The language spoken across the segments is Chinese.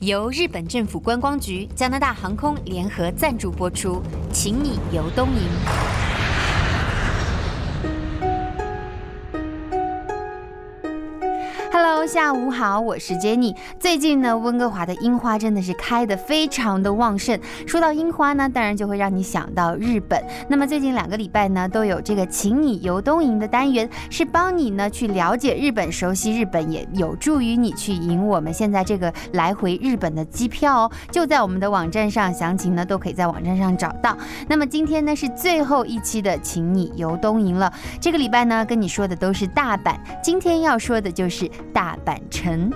由日本政府观光局、加拿大航空联合赞助播出，请你游东营。Hello， 下午好，我是 Jenny。最近呢，温哥华的樱花真的是开得非常的旺盛。说到樱花呢，当然就会让你想到日本。那么最近2个礼拜呢，都有这个请你游东营的单元，是帮你呢去了解日本、熟悉日本，也有助于你去赢我们现在这个来回日本的机票哦。就在我们的网站上，详情呢都可以在网站上找到。那么今天呢是最后一期的请你游东营了。这个礼拜呢跟你说的都是大阪，今天要说的就是大阪城。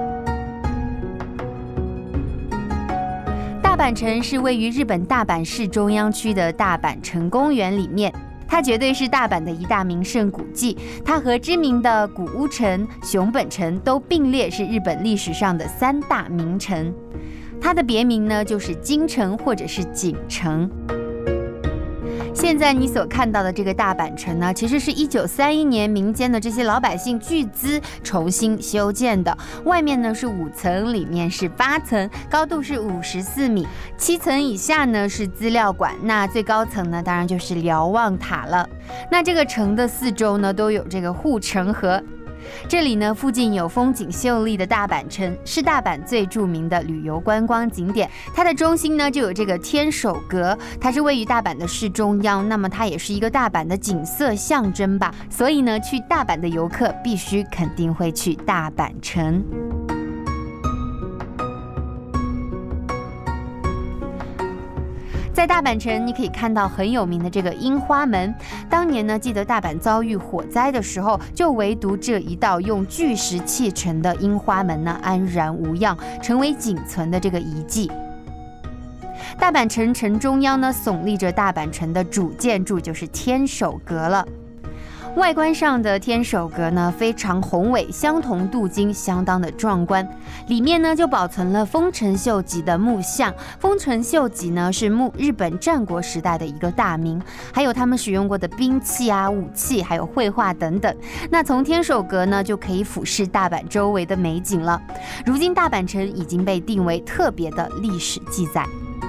大阪城是位于日本大阪市中央区的大阪城公园里面，它绝对是大阪的一大名胜古迹。它和知名的古屋城、熊本城都并列是日本历史上的3大名城。它的别名呢就是京城或者是锦城。现在你所看到的这个大阪城呢，其实是1931年民间的这些老百姓巨资重新修建的。外面呢是5层，里面是8层，高度是54米。7层以下呢是资料馆，那最高层呢当然就是瞭望塔了。那这个城的4周呢都有这个护城河。这里呢，附近有风景秀丽的大阪城，是大阪最著名的旅游观光景点。它的中心呢，就有这个天守阁，它是位于大阪的市中央，那么它也是一个大阪的景色象征吧。所以呢，去大阪的游客必须肯定会去大阪城。在大阪城，你可以看到很有名的这个樱花门。当年呢，记得大阪遭遇火灾的时候，就唯独这一道用巨石砌成的樱花门呢，安然无恙，成为仅存的这个遗迹。大阪城城中央呢，耸立着大阪城的主建筑，就是天守阁了。外观上的天守阁呢非常宏伟，相同镀金，相当的壮观。里面呢就保存了丰臣秀吉的木像。丰臣秀吉呢是日本战国时代的一个大名，还有他们使用过的兵器啊、武器，还有绘画等等。那从天守阁呢就可以俯视大阪周围的美景了。如今大阪城已经被定为特别的历史记载。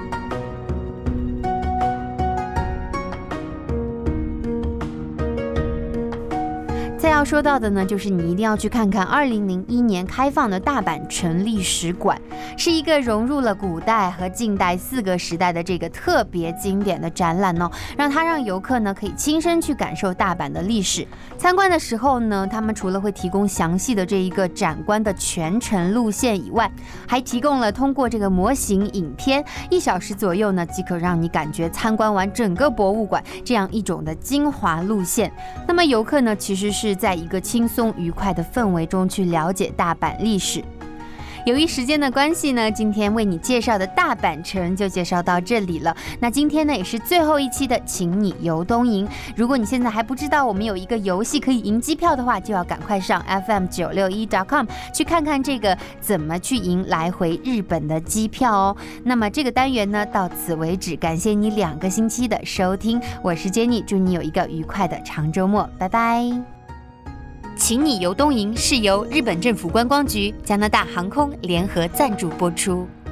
再要说到的呢，就是你一定要去看看2001年开放的大阪城历史馆，是一个融入了古代和近代4个时代的这个特别经典的展览哦，让游客呢可以亲身去感受大阪的历史。参观的时候呢，他们除了会提供详细的这一个展观的全程路线以外，还提供了通过这个模型影片1小时左右呢，即可让你感觉参观完整个博物馆这样一种的精华路线。那么游客呢，其实是在一个轻松愉快的氛围中去了解大阪历史。由于时间的关系呢，今天为你介绍的大阪城就介绍到这里了。那今天呢也是最后一期的请你游东营。如果你现在还不知道我们有一个游戏可以赢机票的话，就要赶快上 fm961.com 去看看这个怎么去赢来回日本的机票哦。那么这个单元呢到此为止，感谢你2个星期的收听，我是 Jenny， 祝你有一个愉快的长周末，拜拜。请你游东营是由日本政府观光局、加拿大航空联合赞助播出。